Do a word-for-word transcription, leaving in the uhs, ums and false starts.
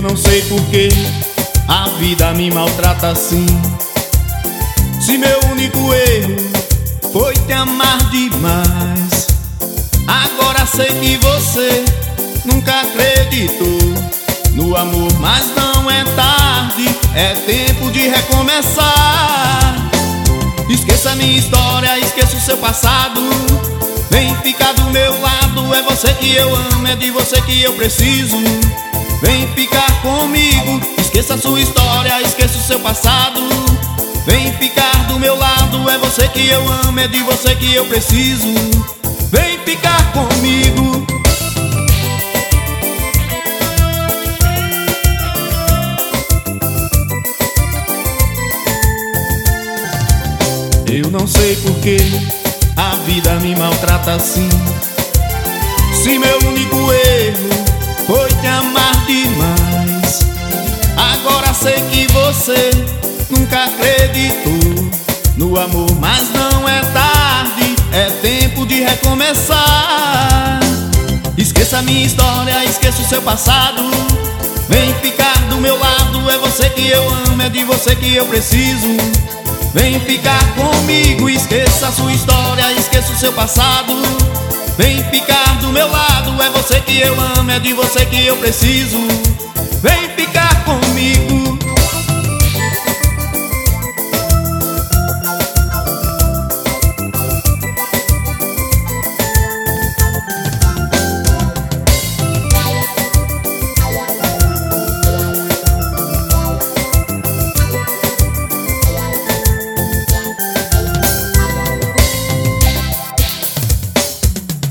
não sei por que a vida me maltrata assim. Se meu único erro foi te amar demais, agora sei que você nunca acreditou no amor, mas não é tarde, é tempo de recomeçar. Esqueça minha história, esqueça o seu passado, vem ficar do meu lado. É você que eu amo, é de você que eu preciso. Vem ficar comigo, esqueça a sua história, esqueça o seu passado. Vem ficar do meu lado, é você que eu amo, é de você que eu preciso. Vem ficar comigo. Eu não sei por que a vida me maltrata assim. Se meu único erro foi te amar demais, agora sei que você nunca acreditou no amor, mas não é tarde, é tempo de recomeçar. Esqueça minha história, esqueça o seu passado. Vem ficar do meu lado, é você que eu amo, é de você que eu preciso. Vem ficar comigo, esqueça a sua história, esqueça o seu passado. Vem ficar do meu lado, é você que eu amo, é de você que eu preciso. Vem ficar comigo.